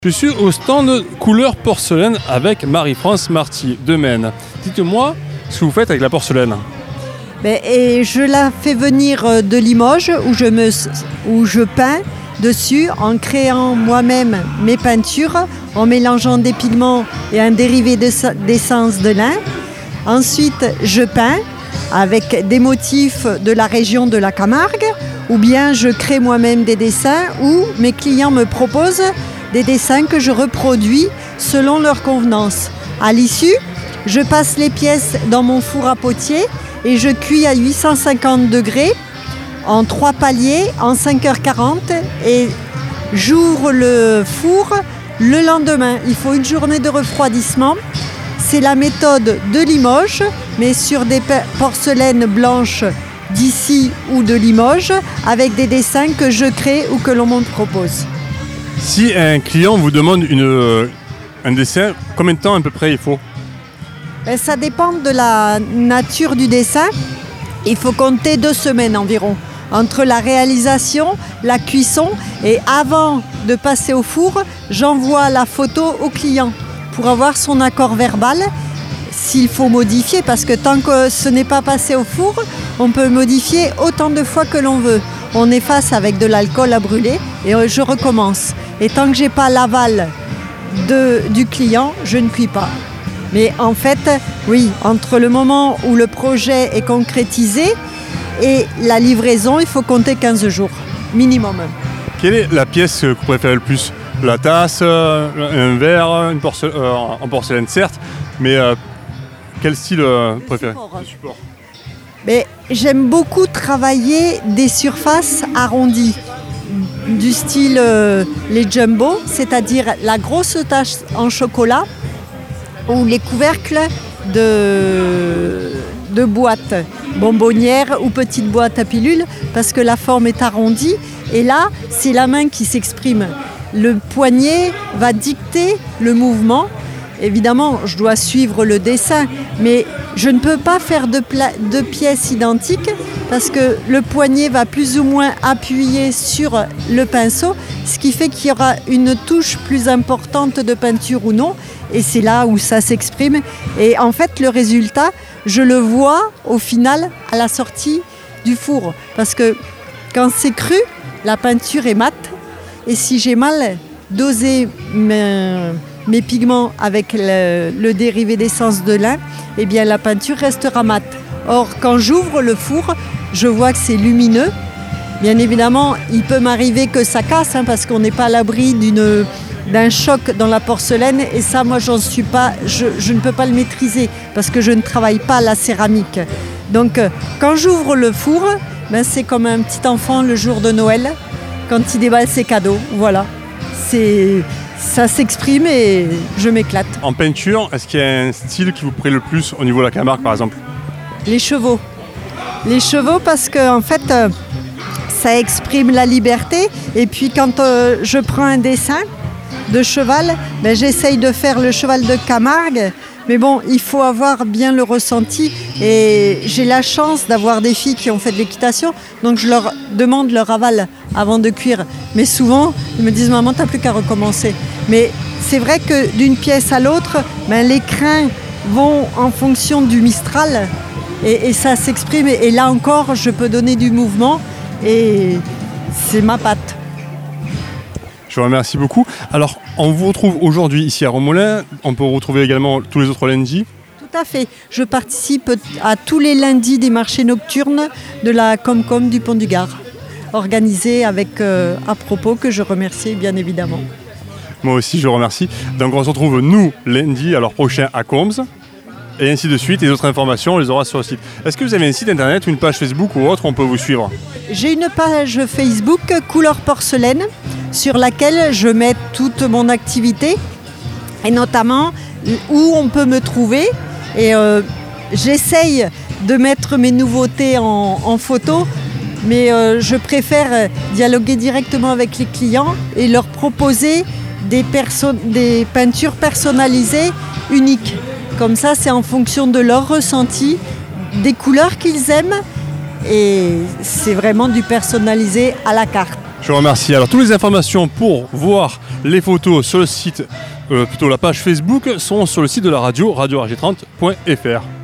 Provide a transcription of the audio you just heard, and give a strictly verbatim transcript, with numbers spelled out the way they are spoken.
Je suis au stand couleur porcelaine avec Marie-France Marty de Maine. Dites-moi ce que vous faites avec la porcelaine. Ben, et je la fais venir de Limoges où je, me, où je peins dessus en créant moi-même mes peintures, en mélangeant des pigments et un dérivé d'essence de lin. Ensuite, je peins avec des motifs de la région de la Camargue, ou bien je crée moi-même des dessins où mes clients me proposent des dessins que je reproduis selon leur convenance. À l'issue, je passe les pièces dans mon four à potier et je cuis à huit cent cinquante degrés en trois paliers en cinq heures quarante et j'ouvre le four le lendemain. Il faut une journée de refroidissement. C'est la méthode de Limoges, mais sur des porcelaines blanches d'ici ou de Limoges, avec des dessins que je crée ou que l'on me propose. Si un client vous demande une, euh, un dessin, combien de temps à peu près il faut ? Ben, ça dépend de la nature du dessin. Il faut compter deux semaines environ entre la réalisation, la cuisson et avant de passer au four, j'envoie la photo au client pour avoir son accord verbal s'il faut modifier, parce que tant que ce n'est pas passé au four, on peut modifier autant de fois que l'on veut. On efface avec de l'alcool à brûler et je recommence. Et tant que je n'ai pas l'aval de, du client, je ne cuis pas. Mais en fait, oui, entre le moment où le projet est concrétisé et la livraison, il faut compter quinze jours, minimum. Quelle est la pièce que vous préférez le plus ? La tasse, un verre, une porcelaine, euh, en porcelaine certes, mais euh, quel style euh, préféré ? Le support. Mais j'aime beaucoup travailler des surfaces arrondies, du style euh, les jumbo, c'est-à-dire la grosse tache en chocolat ou les couvercles de, de boîtes, bonbonnières ou petites boîtes à pilules, parce que la forme est arrondie et là, c'est la main qui s'exprime. Le poignet va dicter le mouvement. Évidemment, je dois suivre le dessin, mais je ne peux pas faire de, pla- de pièces identiques parce que le poignet va plus ou moins appuyer sur le pinceau, ce qui fait qu'il y aura une touche plus importante de peinture ou non, et c'est là où ça s'exprime. Et en fait, le résultat, je le vois au final à la sortie du four, parce que quand c'est cru, la peinture est mate, et si j'ai mal dosé mes... mes pigments avec le, le dérivé d'essence de lin, eh bien la peinture restera mate. Or, quand j'ouvre le four, je vois que c'est lumineux. Bien évidemment, il peut m'arriver que ça casse, hein, parce qu'on n'est pas à l'abri d'une, d'un choc dans la porcelaine. Et ça, moi, j'en suis pas, je, je ne peux pas le maîtriser parce que je ne travaille pas la céramique. Donc, quand j'ouvre le four, ben, c'est comme un petit enfant le jour de Noël, quand il déballe ses cadeaux. Voilà. C'est... Ça s'exprime et je m'éclate. En peinture, est-ce qu'il y a un style qui vous plaît le plus au niveau de la Camargue, par exemple ? Les chevaux. Les chevaux parce que en fait, euh, ça exprime la liberté. Et puis quand euh, je prends un dessin de cheval, ben, j'essaye de faire le cheval de Camargue. Mais bon, il faut avoir bien le ressenti. Et j'ai la chance d'avoir des filles qui ont fait de l'équitation. Donc je leur demande leur aval avant de cuire. Mais souvent, ils me disent « Maman, t'as plus qu'à recommencer ». Mais c'est vrai que d'une pièce à l'autre, ben, les crins vont en fonction du Mistral. Et, et ça s'exprime. Et, et là encore, je peux donner du mouvement. Et c'est ma patte. Je vous remercie beaucoup. Alors, on vous retrouve aujourd'hui ici à Romoulins. On peut vous retrouver également tous les autres lundis. Tout à fait. Je participe à tous les lundis des marchés nocturnes de la Comcom du Pont du Gard, organisés avec euh, à propos que je remercie bien évidemment. Moi aussi, je vous remercie. Donc, on se retrouve nous lundi, alors prochain à Combes. Et ainsi de suite. Et les autres informations, on les aura sur le site. Est-ce que vous avez un site internet, une page Facebook ou autre où on peut vous suivre ? J'ai une page Facebook Couleur Porcelaine sur laquelle je mets toute mon activité et notamment où on peut me trouver. Et euh, j'essaye de mettre mes nouveautés en, en photo, mais euh, je préfère dialoguer directement avec les clients et leur proposer des, perso- des peintures personnalisées uniques. Comme ça, c'est en fonction de leur ressenti, des couleurs qu'ils aiment, et c'est vraiment du personnalisé à la carte. Je vous remercie. Alors, toutes les informations pour voir les photos sur le site, euh, plutôt la page Facebook, sont sur le site de la radio, radio r g trente point f r.